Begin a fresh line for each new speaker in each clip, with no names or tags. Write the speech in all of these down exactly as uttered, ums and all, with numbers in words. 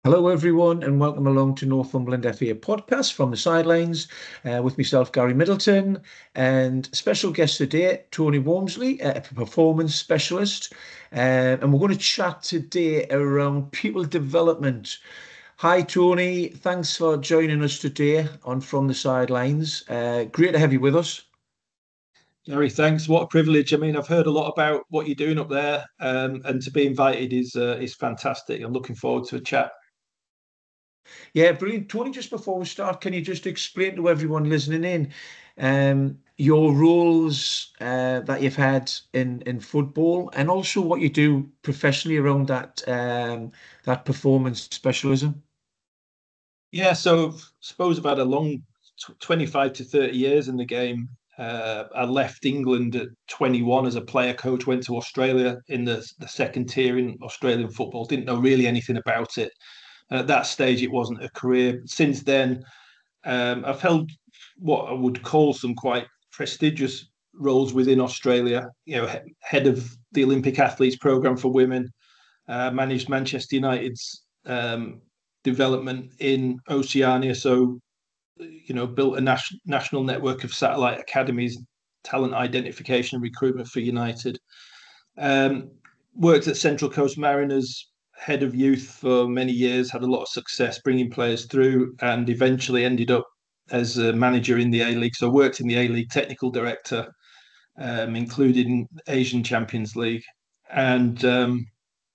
Hello, everyone, and welcome along to Northumberland F A podcast from the sidelines uh, with myself, Gary Middleton, and special guest today, Tony Walmsley, a performance specialist. Uh, and we're going to chat today around people development. Hi, Tony. Thanks for joining us today on From the Sidelines. Uh, great to have you with us.
Gary, thanks. What a privilege. I mean, I've heard a lot about what you're doing up there, um, and to be invited is uh, is fantastic. I'm looking forward to a chat.
Yeah, brilliant. Tony, just before we start, can you just explain to everyone listening in um, your roles uh, that you've had in, in football and also what you do professionally around that um, that performance specialism?
Yeah, so I suppose I've had a long tw- twenty-five to thirty years in the game. Uh, I left England at twenty-one as a player coach, went to Australia in the, the second tier in Australian football, didn't know really anything about it. And at that stage, it wasn't a career. Since then, Um, I've held what I would call some quite prestigious roles within Australia. You know, he- head of the Olympic athletes program for women, uh, managed Manchester United's um, development in Oceania. So, you know, built a nas- national network of satellite academies, talent identification and recruitment for United. Um, Worked at Central Coast Mariners, head of youth for many years, had a lot of success bringing players through, and eventually ended up as a manager in the A League. So worked in the A League, technical director, um, including Asian Champions League, and um,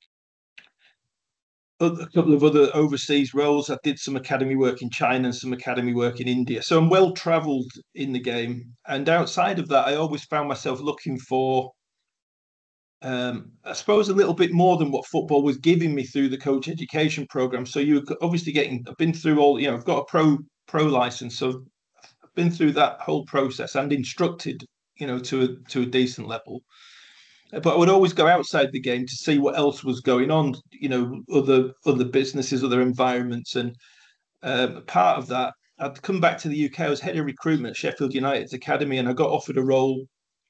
a couple of other overseas roles. I did some academy work in China and some academy work in India. So I'm well travelled in the game. And outside of that, I always found myself looking for um, I suppose a little bit more than what football was giving me through the coach education program. So you're obviously getting. I've been through all. You know, I've got a pro pro license, so I've been through that whole process and instructed. You know, to a to a decent level. But I would always go outside the game to see what else was going on. You know, other other businesses, other environments, and um, part of that. I'd come back to the U K. I was head of recruitment at Sheffield United's academy, and I got offered a role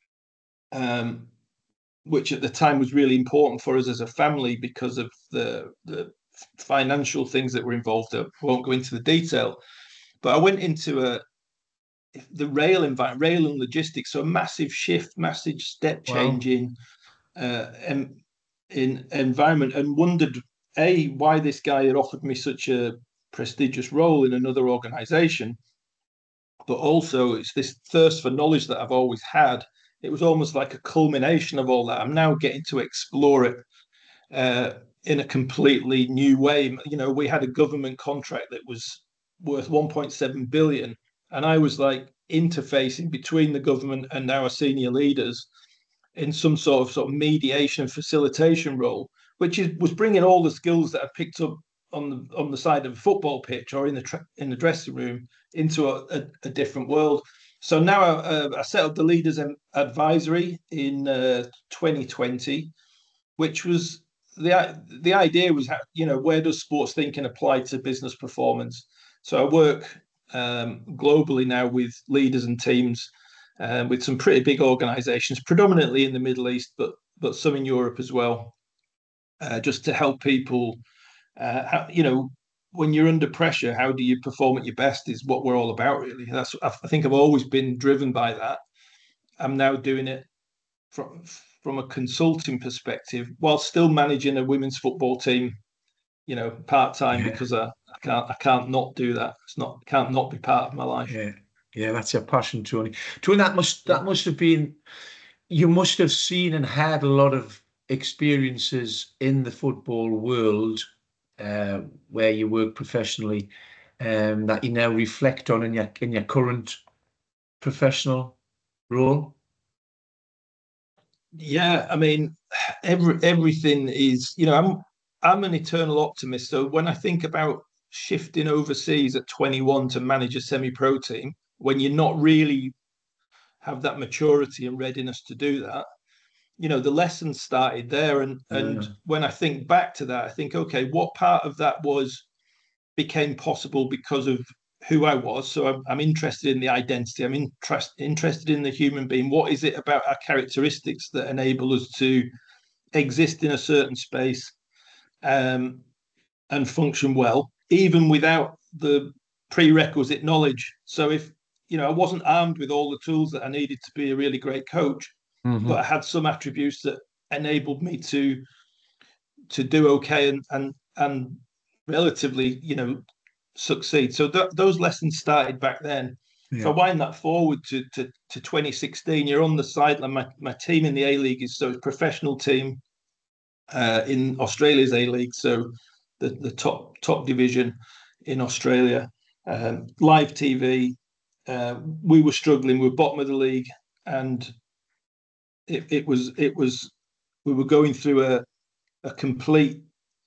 um, which at the time was really important for us as a family because of the the financial things that were involved. I won't go into the detail, but I went into a the rail environment, rail and logistics, so a massive shift, massive step
Wow.
change in uh, in, in environment, and wondered a why this guy had offered me such a prestigious role in another organization, but also it's this thirst for knowledge that I've always had. It was almost like a culmination of all that. I'm now getting to explore it uh, in a completely new way. You know, we had a government contract that was worth one point seven billion, and I was like interfacing between the government and our senior leaders in some sort of sort of mediation and facilitation role, which is, was bringing all the skills that I picked up on the on the side of a football pitch or in the tra- in the dressing room into a, a, a different world. So now I, uh, I set up the Leaders Advisory in uh, twenty twenty, which was the the idea was how, you know, where does sports thinking apply to business performance? So I work um, globally now with leaders and teams uh, with some pretty big organisations, predominantly in the Middle East, but but some in Europe as well, uh, just to help people. Uh, how, you know, when you're under pressure, how do you perform at your best? Is what we're all about, really. That's I think I've always been driven by that. I'm now doing it from from a consulting perspective while still managing a women's football team, you know, part time
Yeah,
because I, I can't I can't not do that. It's not can't not be part of my life.
yeah, yeah. That's your passion, Tony. Tony, that must
Yeah.
that must have been. You must have seen and had a lot of experiences in the football world uh, where you work professionally um, that you now reflect on in your in your current professional role.
Yeah, I mean, every everything is, you know, I'm I'm an eternal optimist. So when I think about shifting overseas at twenty-one to manage a semi-pro team, when you're not really have that maturity and readiness to do that, you know, the lessons started there. And and
Uh,
when I think back to that, I think, okay, what part of that was became possible because of who I was. So I'm, I'm interested in the identity. I'm interest, interested in the human being. What is it about our characteristics that enable us to exist in a certain space? Um, and function well, even without the prerequisite knowledge. So if, you know, I wasn't armed with all the tools that I needed to be a really great coach, mm-hmm. but I had some attributes that enabled me to to do okay and and and relatively, you know, succeed. So th- those lessons started back then. Yeah. If I wind that forward to, to to twenty sixteen, you're on the sideline. My my team in the A League is so it's a professional team uh, in Australia's A League, so the the top top division in Australia. Um, live T V. Uh, we were struggling. We were bottom of the league, and it, it was it was we were going through a a complete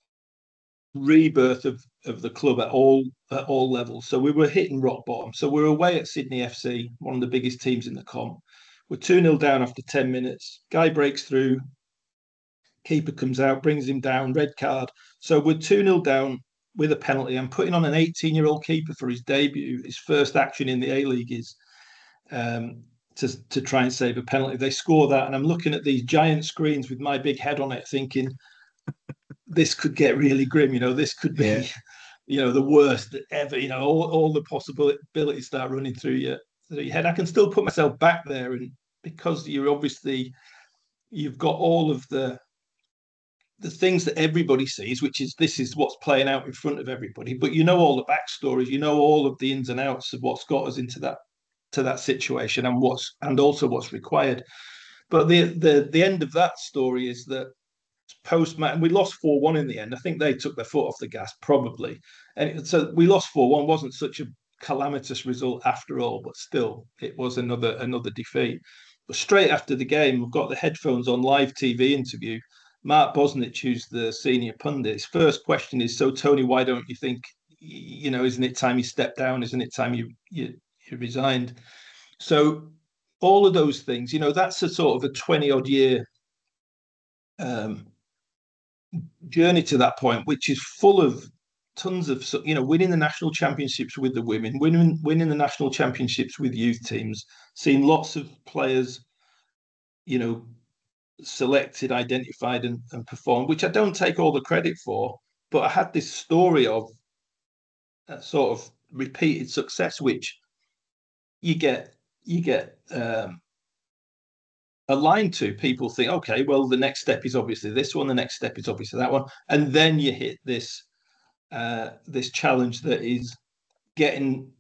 rebirth of of the club at all at all levels. So we were hitting rock bottom. So we're away at Sydney F C, one of the biggest teams in the comp. We're two nil down after ten minutes. Guy breaks through. Keeper comes out, brings him down, red card. So we're two nil down with a penalty. I'm putting on an eighteen-year-old keeper for his debut. His first action in the A-League is um, to, to try and save a penalty. They score that, and I'm looking at these giant screens with my big head on it, thinking, this could get really grim. You know, this could be, yeah. you know, the worst ever. You know, all, all the possibilities start running through your, through your head. I can still put myself back there, and because you're obviously, you've got all of the the things that everybody sees, which is this is what's playing out in front of everybody. But you know all the backstories, you know all of the ins and outs of what's got us into that to that situation, and what's and also what's required. But the the the end of that story is that post match, we lost four one in the end. I think they took their foot off the gas probably, and so we lost four one. Wasn't such a calamitous result after all, but still it was another another defeat. But straight after the game, we've got the headphones on, live T V interview. Mark Bosnich, who's the senior pundit, his first question is, so Tony, why don't you think, you know, isn't it time you stepped down? Isn't it time you you, you resigned? So all of those things, you know, that's a sort of a twenty odd year um, journey to that point, which is full of tons of, you know, winning the national championships with the women, winning winning the national championships with youth teams, seeing lots of players, you know, selected, identified, and, and performed, which I don't take all the credit for, but I had this story of a sort of repeated success, which you get you get um, aligned to. People think, okay, well, the next step is obviously this one, the next step is obviously that one, and then you hit this uh, this challenge that is getting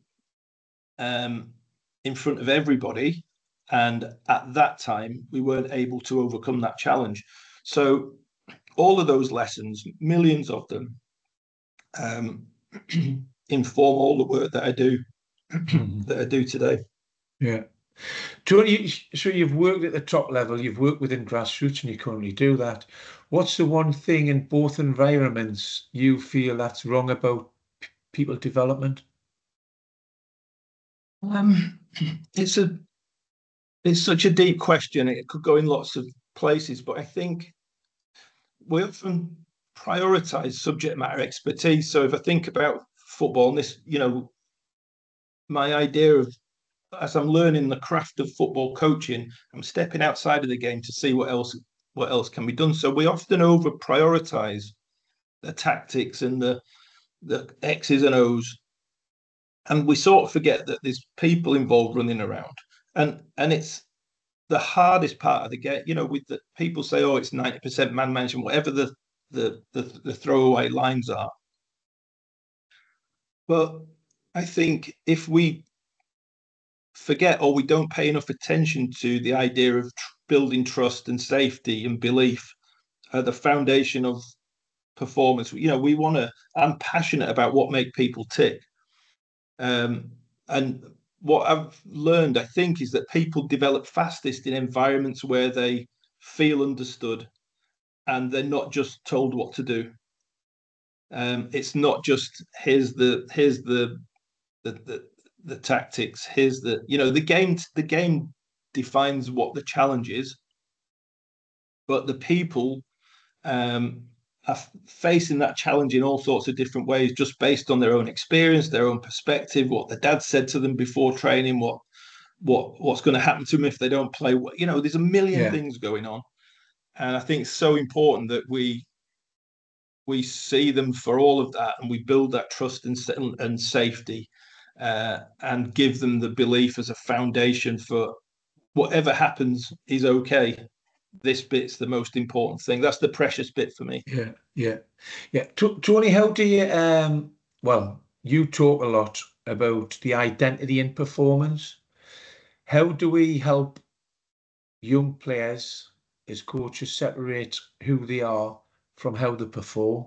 um, in front of everybody. And at that time, we weren't able to overcome that challenge. So all of those lessons, millions of them, um, inform all the work that I do, that I do today.
Yeah. Tony, so you've worked at the top level, you've worked within grassroots, and you currently do that. What's the one thing in both environments you feel that's wrong about p- people development?
Um, it's a It's such a deep question. It could go in lots of places, but I think we often prioritize subject matter expertise. So if I think about football, and this, you know, my idea of, as I'm learning the craft of football coaching, I'm stepping outside of the game to see what else what else can be done. So we often over prioritize the tactics and the the X's and O's, and we sort of forget that there's people involved running around, and and it's the hardest part of the game. You know, with the people say, oh, it's ninety percent man management, whatever the the the, the throwaway lines are. But I think if we forget or we don't pay enough attention to the idea of tr- building trust and safety and belief, uh, the foundation of performance. You know, we want to. I'm passionate about what make people tick, um, and what I've learned, I think, is that people develop fastest in environments where they feel understood and they're not just told what to do. Um, it's not just here's the here's the the, the the tactics. Here's the you know the game. The game defines what the challenge is, but the people um, are facing that challenge in all sorts of different ways, just based on their own experience, their own perspective, what their dad said to them before training, what what what's going to happen to them if they don't play. You know, there's a million yeah. things going on, and I think it's so important that we we see them for all of that, and we build that trust and, and safety, uh, and give them the belief as a foundation for whatever happens is okay. This bit's the most important thing. That's the precious bit for me.
Yeah, yeah, yeah. T Tony, how do you, um, well, you talk a lot about the identity in performance. How do we help young players as coaches separate who they are from how they perform?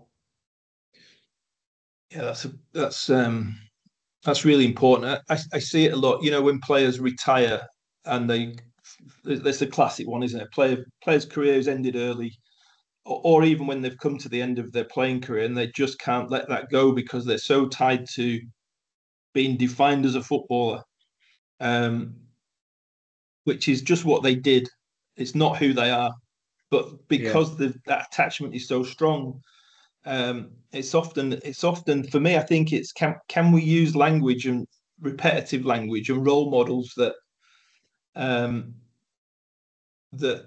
Yeah, that's a, that's um that's really important. I, I see it a lot. You know, when players retire and they, that's a classic one, isn't it? Player players' careers ended early, or, or even when they've come to the end of their playing career and they just can't let that go because they're so tied to being defined as a footballer, um, which is just what they did. It's not who they are, but
Yeah,
because the, that attachment is so strong, um, it's often it's often for me. I think it's can can we use language and repetitive language and role models that um, that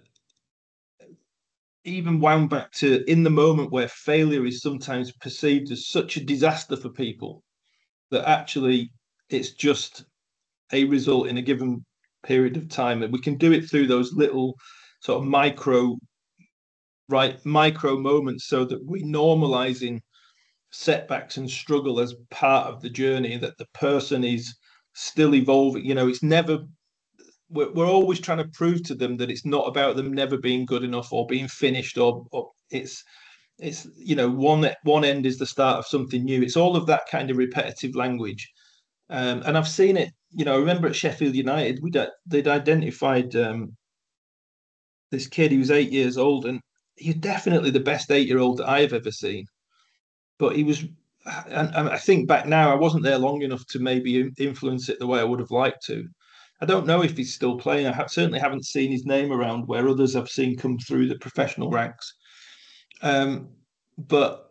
even wound back to in the moment where failure is sometimes perceived as such a disaster for people that actually it's just a result in a given period of time, and we can do it through those little sort of micro right micro moments so that we normalizing setbacks and struggle as part of the journey, that the person is still evolving. You know, it's never we're, we're always trying to prove to them that it's not about them never being good enough or being finished, or, or it's it's you know one one end is the start of something new. It's all of that kind of repetitive language, um, and I've seen it. You know, I remember at Sheffield United, we they'd identified um, this kid. He was eight years old, and he's definitely the best eight year old that I've ever seen. But he was, and, and I think back now, I wasn't there long enough to maybe influence it the way I would have liked to. I don't know if he's still playing. I have, certainly haven't seen his name around where others I've seen come through the professional ranks. Um, but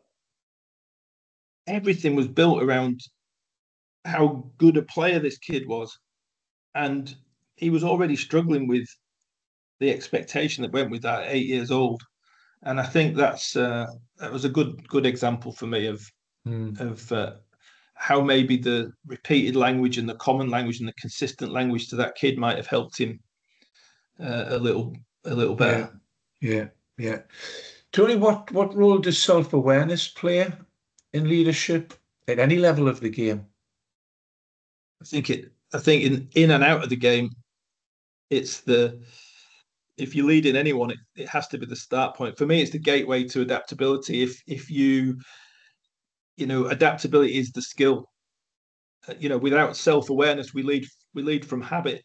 everything was built around how good a player this kid was, and he was already struggling with the expectation that went with that at eight years old. And I think that's uh, that was a good good example for me of
mm.
of uh, how maybe the repeated language and the common language and the consistent language to that kid might have helped him uh, a little a little
Yeah,
better.
yeah, yeah. Tony, what what role does self-awareness play in leadership at any level of the game?
I think it. I think in in and out of the game, it's the if you're leading anyone, it, it has to be the start point. For me, it's the gateway to adaptability. If if you you know adaptability is the skill. Uh, you know, without self awareness, we lead we lead from habit.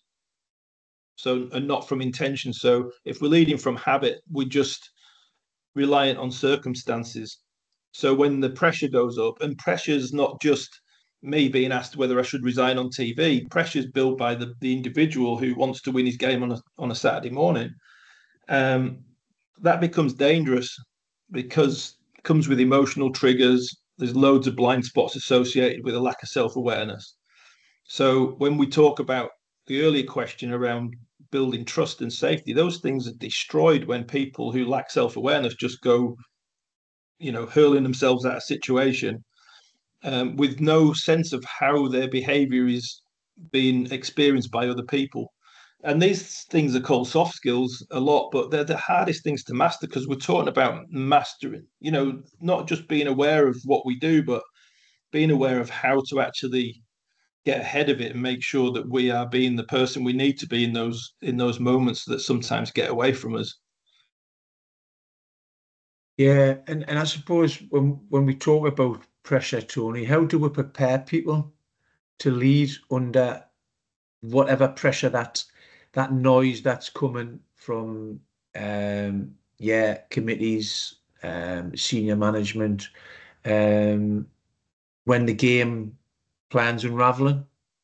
So and not from intention. So if we're leading from habit, we just reliant on circumstances. So when the pressure goes up, and pressure's not just me being asked whether I should resign on T V, pressure's built by the, the individual who wants to win his game on a, on a Saturday morning. Um, that becomes dangerous because it comes with emotional triggers. There's loads of blind spots associated with a lack of self awareness. So when we talk about the earlier question around building trust and safety, those things are destroyed when people who lack self-awareness just go, you know, hurling themselves at a situation um, with no sense of how their behavior is being experienced by other people. And these things are called soft skills a lot, but they're the hardest things to master because we're talking about mastering, you know, not just being aware of what we do, but being aware of how to actually get ahead of it and make sure that we are being the person we need to be in those in those moments that sometimes get away from us.
Yeah, and, and I suppose when when we talk about pressure, Tony, how do we prepare people to lead under whatever pressure that that noise that's coming from um yeah, committees, um, senior management, um, when the game plans unraveling?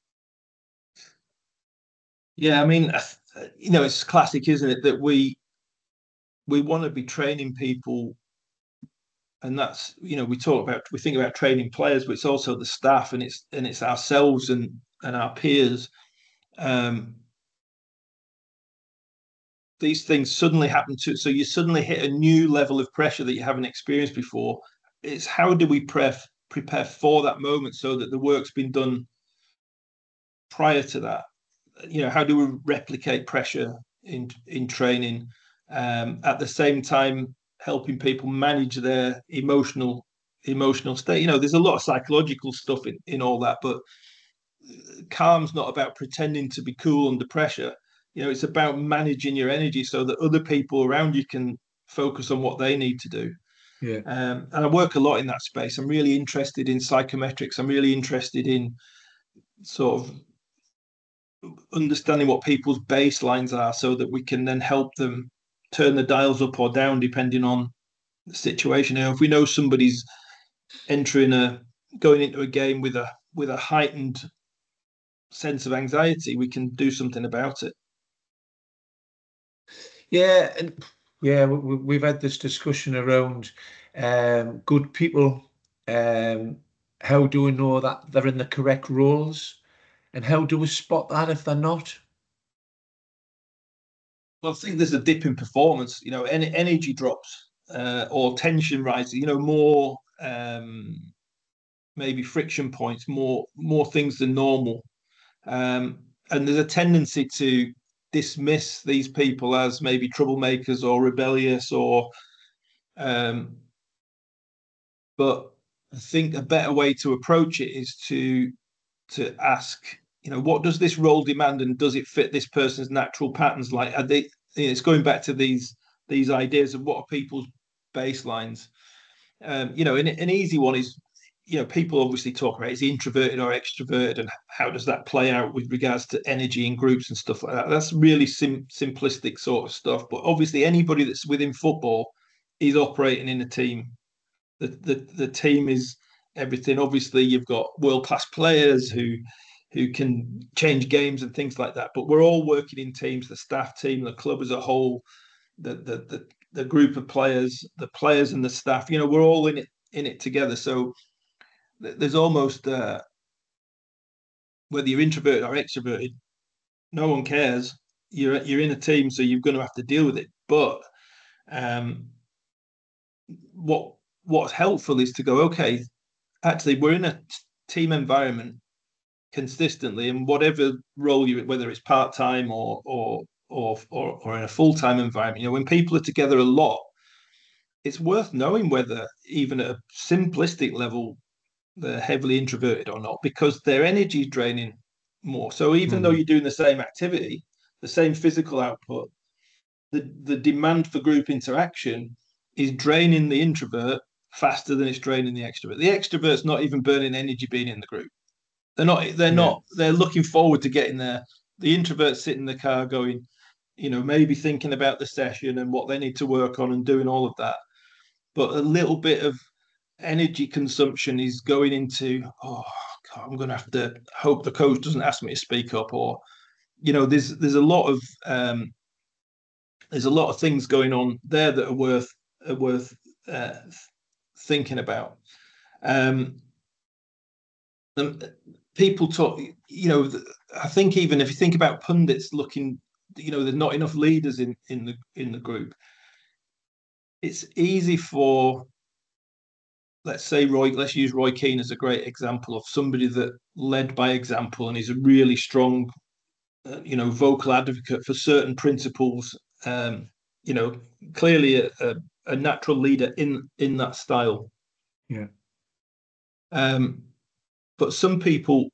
Yeah, I mean, you know, it's classic, isn't it, that we we want to be training people, and that's you know we talk about we think about training players, but it's also the staff, and it's and it's ourselves and and our peers. Um, these things suddenly happen to so you suddenly hit a new level of pressure that you haven't experienced before. it's how do we prep prepare for that moment so that the work's been done prior to that. You know, how do we replicate pressure in in training, um, at the same time helping people manage their emotional emotional state. You know, there's a lot of psychological stuff in, in all that, but calm's not about pretending to be cool under pressure. You know, it's about managing your energy so that other people around you can focus on what they need to do.
Yeah.
Um, and I work a lot in that space. I'm really interested in psychometrics. I'm really interested in sort of understanding what people's baselines are so that we can then help them turn the dials up or down depending on the situation. You know, if we know somebody's entering a going into a game with a with a heightened sense of anxiety, we can do something about it.
Yeah, and yeah, we, we've had this discussion around um, good people. Um, how do we know that they're in the correct roles, and how do we spot that if they're not?
Well, I think there's a dip in performance. You know, any energy drops, uh, or tension rises. You know, more um, maybe friction points, more more things than normal. Um, and there's a tendency to dismiss these people as maybe troublemakers or rebellious or um, but I think a better way to approach it is to to ask, you know, what does this role demand, and does it fit this person's natural patterns? Like, are they? You know, it's going back to these these ideas of what are people's baselines. Um, you know, an, an easy one is, you know, people obviously talk about is he introverted or extroverted, and how does that play out with regards to energy in groups and stuff like that. That's really sim- simplistic sort of stuff. But obviously, anybody that's within football is operating in a team. The the the team is everything. Obviously, you've got world class players who who can change games and things like that. But we're all working in teams. The staff team, the club as a whole, the the the, the group of players, the players and the staff. You know, we're all in it in it together. So there's almost uh, whether you're introverted or extroverted, no one cares. You're you're in a team, so you're going to have to deal with it. But um, what what's helpful is to go, okay, actually, we're in a team environment consistently, and whatever role you, whether it's part time or or or or, or in a full time environment, you know, when people are together a lot, it's worth knowing whether even at a simplistic level they're heavily introverted or not, because their energy is draining more. So even though
Mm.
you're doing the same activity, the same physical output, the the demand for group interaction is draining the introvert faster than it's draining the extrovert. The extrovert's not even burning energy being in the group. They're not. They're
Yeah.
not. They're looking forward to getting there. The introverts sit in the car, going, you know, maybe thinking about the session and what they need to work on and doing all of that. But a little bit of energy consumption is going into, oh, God, I'm going to have to hope the coach doesn't ask me to speak up, or, you know, there's there's a lot of um, there's a lot of things going on there that are worth are worth uh, thinking about. Um, and people talk, you know, I think even if you think about pundits looking, you know, there's not enough leaders in in the in the group. It's easy for, let's say, Roy, let's use Roy Keane as a great example of somebody that led by example and is a really strong, uh, you know, vocal advocate for certain principles. Um, you know, clearly a, a, a natural leader in in that style.
Yeah.
Um, but some people,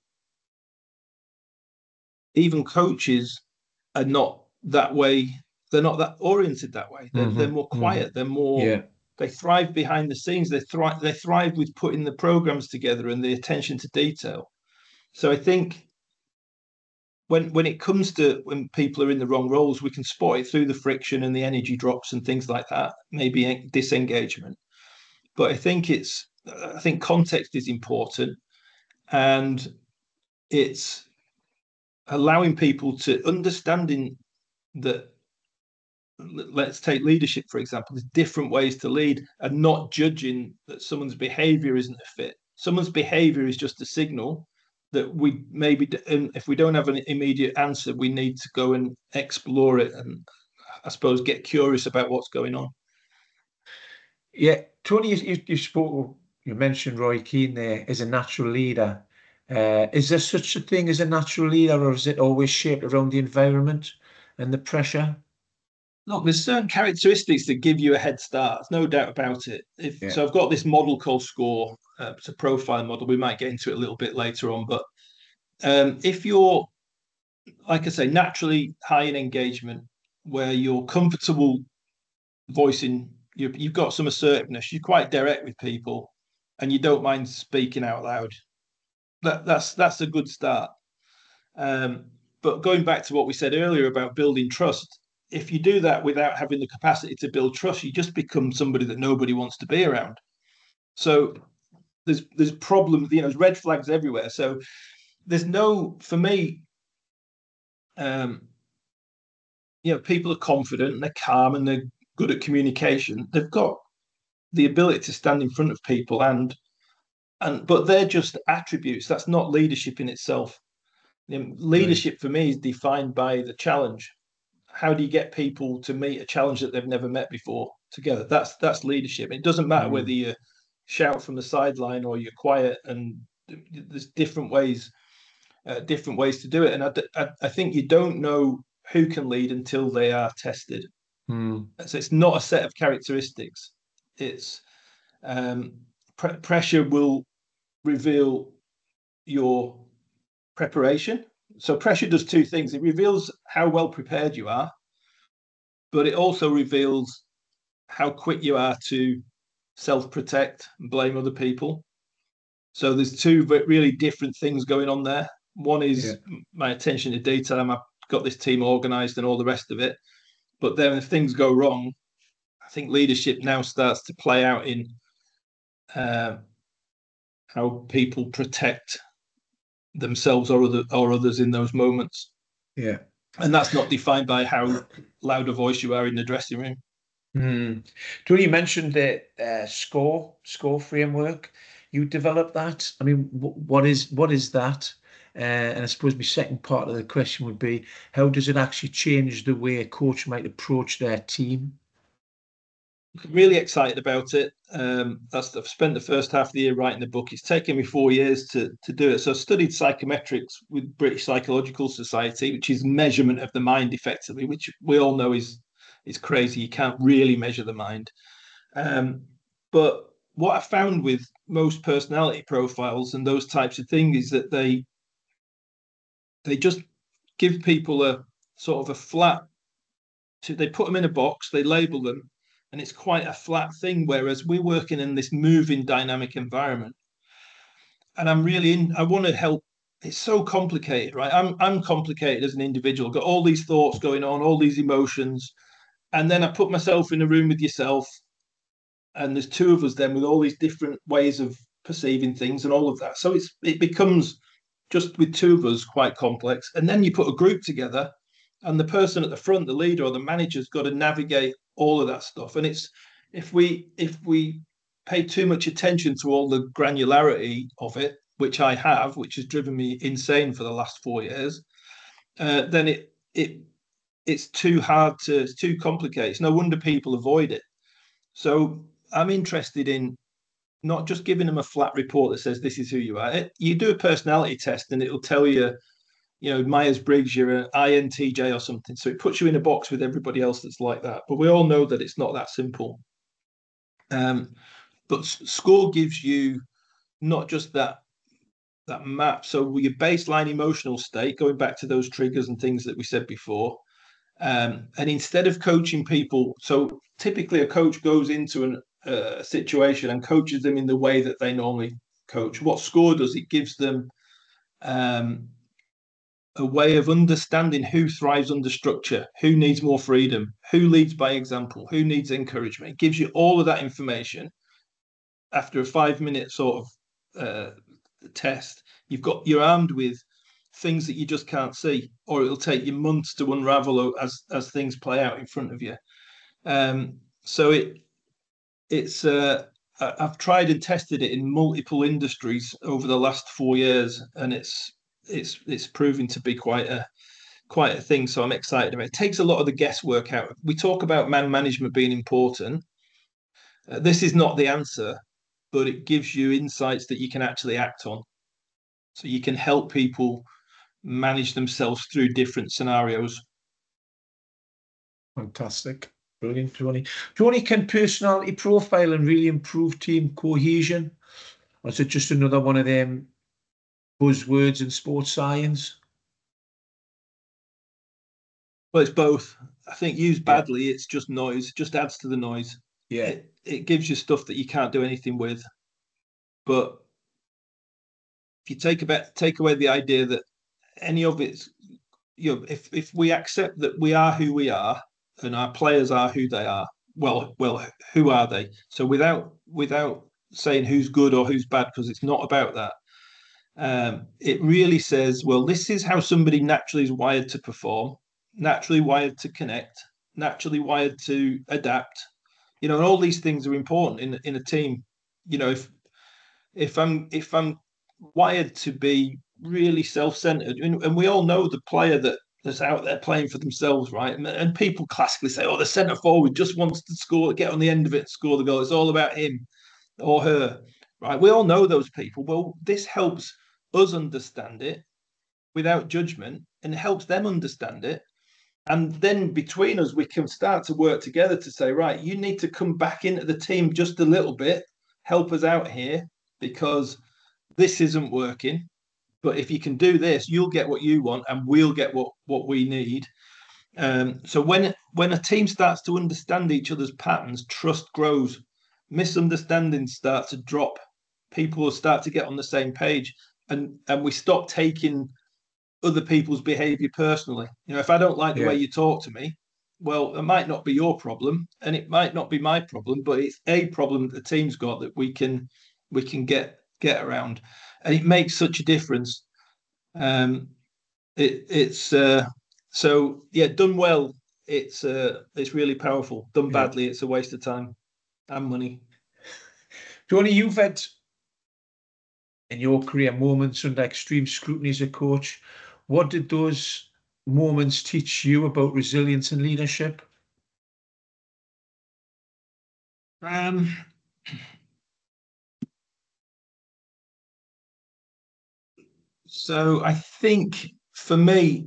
even coaches, are not that way. They're not that oriented that way. They're, they're
Mm-hmm.
more
Mm-hmm.
quiet. They're more.
Yeah.
They thrive behind the scenes. They thrive. They thrive with putting the programs together and the attention to detail. So I think when when it comes to when people are in the wrong roles, we can spot it through the friction and the energy drops and things like that. Maybe disengagement. But I think it's. I think context is important, and it's allowing people to understanding that, let's take leadership for example, there's different ways to lead, and not judging that someone's behavior isn't a fit. Someone's behavior is just a signal that we maybe, and if we don't have an immediate answer, we need to go and explore it, and I suppose get curious about what's going on.
Yeah, Tony, you, you, you spoke you mentioned Roy Keane there as a natural leader. Uh, is there such a thing as a natural leader, or is it always shaped around the environment and the pressure?
Look, there's certain characteristics that give you a head start. There's no doubt about it. If
Yeah.
so, I've got this model called SCORE. Uh, it's a profile model. We might get into it a little bit later on, but um, if you're, like I say, naturally high in engagement, where you're comfortable voicing, you, you've got some assertiveness, you're quite direct with people, and you don't mind speaking out loud. That, that's that's a good start. Um, but going back to what we said earlier about building trust, if you do that without having the capacity to build trust, you just become somebody that nobody wants to be around. So there's there's problems, you know, there's red flags everywhere. So there's no, for me, um, you know, people are confident and they're calm and they're good at communication. They've got the ability to stand in front of people and and but they're just attributes. That's not leadership in itself. You know,
Right.
leadership for me is defined by the challenge. How do you get people to meet a challenge that they've never met before together? That's that's leadership. It doesn't matter whether
Mm.
you shout from the sideline or you're quiet, and there's different ways, uh, different ways to do it. And I, I, I think you don't know who can lead until they are tested.
Mm.
So it's not a set of characteristics. It's um, pre- pressure will reveal your preparation. So pressure does two things. It reveals how well prepared you are, but it also reveals how quick you are to self-protect and blame other people. So there's two really different things going on there. One
Yeah.
is my attention to detail. I've got this team organized and all the rest of it. But then if things go wrong, I think leadership now starts to play out in uh, how people protect themselves or other or others in those moments.
Yeah.
And that's not defined by how loud a voice you are in the dressing room.
Mm. Tony, you mentioned the uh, score score framework. You developed that. I mean, wh- what is what is that? Uh, and I suppose my second part of the question would be, how does it actually change the way a coach might approach their team?
Really excited about it. Um, that's I've spent the first half of the year writing the book. It's taken me four years to to do it. So I studied psychometrics with British Psychological Society, which is measurement of the mind, effectively, which we all know is is crazy. You can't really measure the mind. Um, but what I found with most personality profiles and those types of things is that they they just give people a sort of a flat. To, they put them in a box, they label them, and it's quite a flat thing. Whereas we're working in this moving, dynamic environment, and I'm really in. I want to help. It's so complicated, right? I'm I'm complicated as an individual. Got all these thoughts going on, all these emotions, and then I put myself in a room with yourself, and there's two of us then with all these different ways of perceiving things and all of that. So it's it becomes just with two of us quite complex. And then you put a group together, and the person at the front, the leader or the manager's got to navigate all of that stuff. And it's if we if we pay too much attention to all the granularity of it, which I have, which has driven me insane for the last four years, uh, then it it it's too hard to it's too complicated. It's no wonder people avoid it. So I'm interested in not just giving them a flat report that says this is who you are. It, you do a personality test and it'll tell you, you know, Myers Briggs, you're an I N T J or something. So it puts you in a box with everybody else that's like that. But we all know that it's not that simple. Um, but SCORE gives you not just that that map. So your baseline emotional state, going back to those triggers and things that we said before. Um, and instead of coaching people, so typically a coach goes into an, uh, a situation and coaches them in the way that they normally coach. What SCORE does, it gives them um, a way of understanding who thrives under structure, who needs more freedom, who leads by example, who needs encouragement. It gives you all of that information after a five minute sort of uh, test. You've got you're armed with things that you just can't see, or it'll take you months to unravel as as things play out in front of you. Um, so it it's uh, I've tried and tested it in multiple industries over the last four years, and it's it's it's proving to be quite a quite a thing. So I'm excited about it. It takes a lot of the guesswork out. We talk about man management being important. Uh, this is not the answer. but it gives you insights that you can actually act on. So you can help people manage themselves through different scenarios.
Fantastic. Brilliant, Tony. Tony, can personality profile and really improve team cohesion? Or is it just another one of them buzzwords in sports science?
Well, it's both. I think used badly, yeah. It's just noise. It just adds to the noise.
Yeah.
It, it gives you stuff that you can't do anything with. But if you take about take away the idea that any of it's, you know, if if we accept that we are who we are and our players are who they are, well, well, who are they? So without without saying who's good or who's bad, because it's not about that. Um, it really says, well, this is how somebody naturally is wired to perform, naturally wired to connect, naturally wired to adapt. You know, and all these things are important in in a team. You know, if if I'm if I'm wired to be really self-centered, and, and we all know the player that that's out there playing for themselves, right? And, and people classically say, "Oh, the centre forward just wants to score, get on the end of it, and score the goal. It's all about him or her." Right? We all know those people. Well, this helps us understand it without judgment, and it helps them understand it. And then between us, we can start to work together to say, right, you need to come back into the team just a little bit, help us out here, because this isn't working. But if you can do this, you'll get what you want, and we'll get what what we need. Um, so when when a team starts to understand each other's patterns, trust grows, misunderstandings start to drop, people will start to get on the same page, and and we stop taking other people's behavior personally. You know, if I don't like the
Yeah.
way you talk to me, well, it might not be your problem, and it might not be my problem, but it's a problem that the team's got that we can we can get get around, and it makes such a difference. Um, it, it's uh, so yeah, done well, it's uh, it's really powerful. Done
Yeah.
badly, it's a waste of time and money.
Tony, you've had in your career moments under extreme scrutiny as a coach. What did those moments teach you about resilience and leadership?
Um, so I think for me,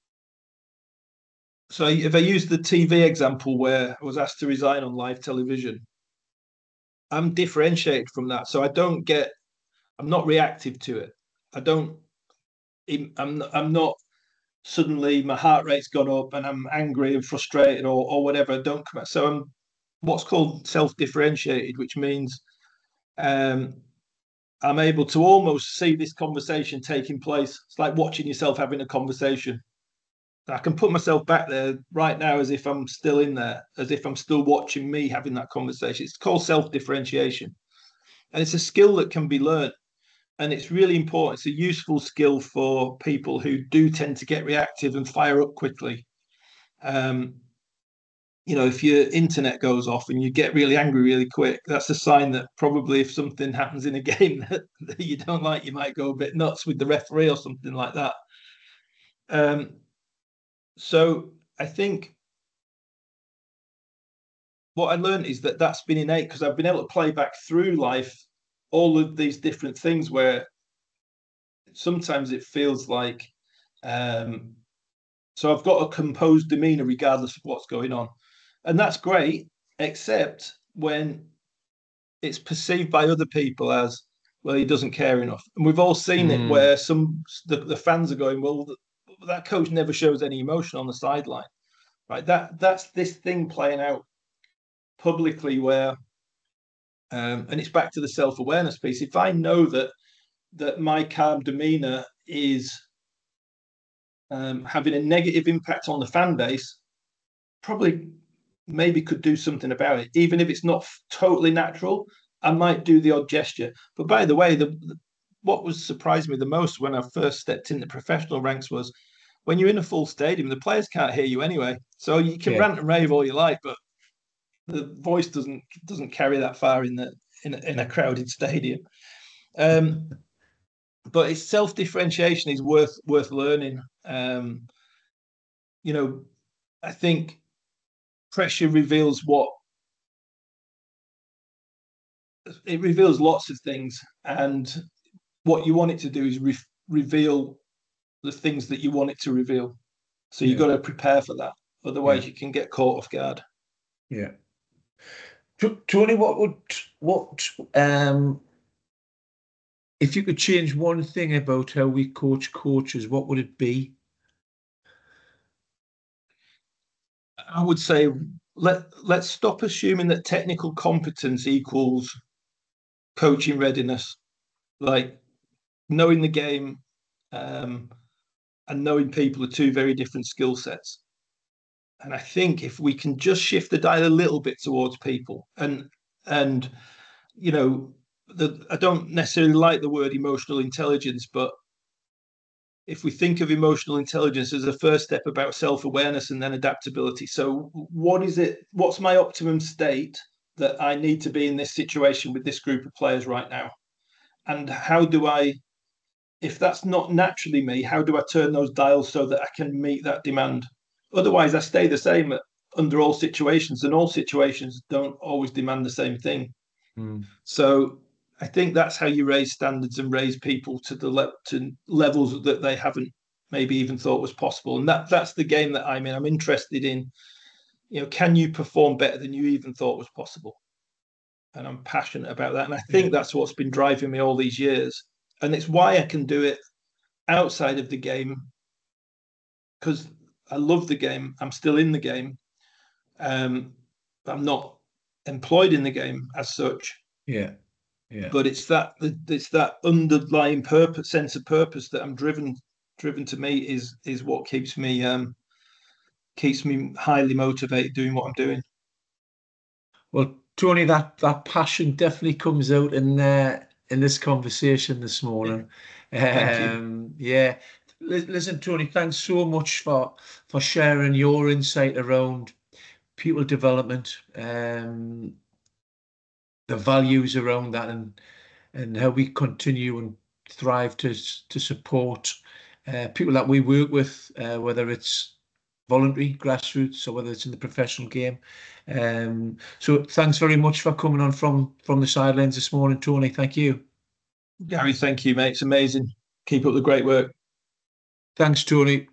so if I use the T V example where I was asked to resign on live television, I'm differentiated from that. So I don't get, I'm not reactive to it. I don't, I'm, I'm not suddenly my heart rate's gone up and I'm angry and frustrated or, or whatever. I don't come out. So I'm what's called self-differentiated, which means um, I'm able to almost see this conversation taking place. It's like watching yourself having a conversation. I can put myself back there right now as if I'm still in there, as if I'm still watching me having that conversation. It's called self-differentiation. And it's a skill that can be learned. And it's really important. It's a useful skill for people who do tend to get reactive and fire up quickly. Um, you know, if your internet goes off and you get really angry really quick, that's a sign that probably if something happens in a game that, that you don't like, you might go a bit nuts with the referee or something like that. Um, so I think what I learned is that that's been innate because I've been able to play back through life all of these different things where sometimes it feels like um, so I've got a composed demeanor regardless of what's going on. And that's great, except when it's perceived by other people as, well, he doesn't care enough. And we've all seen it
Mm.
where some the, the fans are going, well, that coach never shows any emotion on the sideline. Right. That that's this thing playing out publicly where um, and it's back to the self-awareness piece. If I know that that my calm demeanor is um, having a negative impact on the fan base, probably maybe could do something about it, even if it's not totally natural. I might do the odd gesture. But by the way, the, the what was surprised me the most when I first stepped in the professional ranks was when you're in a full stadium, the players can't hear you anyway. So you can
Yeah.
rant and rave all you like, but the voice doesn't doesn't carry that far in the in a, in a crowded stadium. Um, but it's self differentiation is worth worth learning. Um, you know, I think pressure reveals what it reveals lots of things, and what you want it to do is re- reveal the things that you want it to reveal. So you've
Yeah.
got to prepare for that. Otherwise,
Yeah.
you can get caught off guard.
Yeah. T- Tony, what would what um if you could change one thing about how we coach coaches, what would it be?
I would say let let's stop assuming that technical competence equals coaching readiness. Like knowing the game um, and knowing people are two very different skill sets. And I think if we can just shift the dial a little bit towards people, and and you know, the, I don't necessarily like the word emotional intelligence, but if we think of emotional intelligence as a first step about self-awareness and then adaptability. So what is it? What's my optimum state that I need to be in this situation with this group of players right now? And how do I, if that's not naturally me, how do I turn those dials so that I can meet that demand? Otherwise, I stay the same under all situations, and all situations don't always demand the same thing.
Mm.
So I think that's how you raise standards and raise people to the le- to levels that they haven't maybe even thought was possible. And that that's the game that I'm in. I'm interested in, you know, can you perform better than you even thought was possible? And I'm passionate about that. And I think
Yeah.
that's what's been driving me all these years. And it's why I can do it outside of the game, because I love the game. I'm still in the game. Um, I'm not employed in the game as such.
Yeah. Yeah.
But it's that it's that underlying purpose, sense of purpose that I'm driven driven to me is is what keeps me um keeps me highly motivated doing what I'm doing.
Well, Tony, that that passion definitely comes out in uh, in this conversation this morning.
Thank you.
Um, yeah. Li- Listen, Tony, thanks so much for for sharing your insight around people development, um, the values around that, and and how we continue and thrive to to support uh, people that we work with, uh, whether it's voluntary, grassroots, or whether it's in the professional game. Um, so thanks very much for coming on from from the sidelines this morning, Tony. Thank you.
Gary, thank you, mate. It's amazing. Keep up the great work.
Thanks, Tony.